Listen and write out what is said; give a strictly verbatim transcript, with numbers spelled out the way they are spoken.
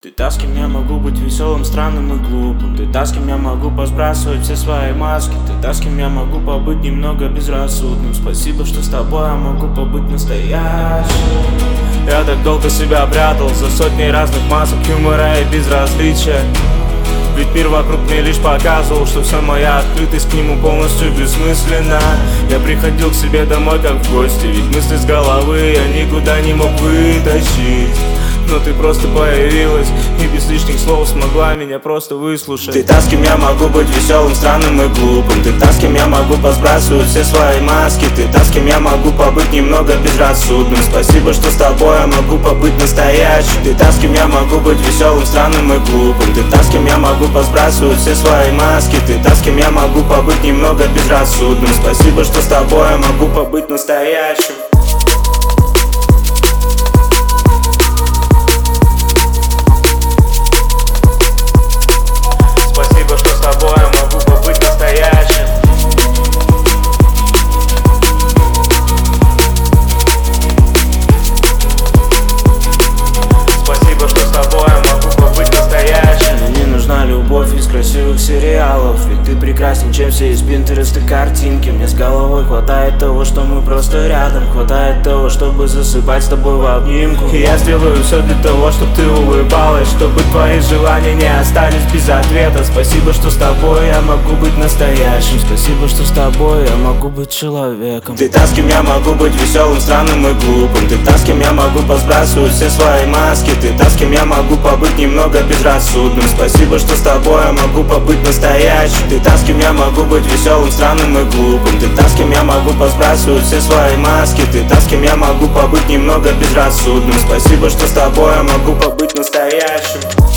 Ты та, с кем я могу быть веселым, странным и глупым. Ты та, с кем я могу посбрасывать все свои маски. Ты та, с кем я могу побыть немного безрассудным. Спасибо, что с тобой я могу побыть настоящим. Я так долго себя прятал за сотней разных масок юмора и безразличия. Ведь мир вокруг мне лишь показывал, что вся моя открытость к нему полностью бессмысленна. Я приходил к себе домой как в гости, ведь мысли с головы я никуда не мог вытащить. Но ты просто появилась и без лишних слов смогла меня просто выслушать. Ты та, с кем я могу быть веселым, странным и глупым. Ты та, с кем я могу посбрасывать все свои маски. Ты та, с кем я могу побыть немного безрассудным. Спасибо, что с тобой я могу побыть настоящим. Ты та, с кем я могу быть веселым, странным и глупым. Ты та, с кем я могу посбрасывать все свои маски. Ты та, с кем я могу побыть немного безрассудным. Спасибо, что с тобой я могу побыть настоящим. Из красивых сериалов, ведь ты прекрасней, чем все из Пинтереста картинки. Мне с головой хватает того, что мы просто рядом. Хватает того, чтобы засыпать с тобой в обнимку. И я сделаю все для того, чтобы ты улыбалась, чтобы твои желания не остались без ответа. Спасибо, что с тобой я могу быть настоящим. Спасибо, что с тобой я могу быть человеком. Ты та, с кем я могу быть веселым, странным и глупым. Ты та, с кем я могу посбрасывать все свои маски. Ты та, с кем я могу побыть немного безрассудным. Спасибо, что с тобой я могу побыть настоящим. Ты та, с кем я могу быть веселым, странным и глупым. Ты та, с кем я могу посбрасывать все свои маски. Ты та, с кем я могу побыть немного безрассудным. Спасибо, что с тобой я могу побыть настоящим.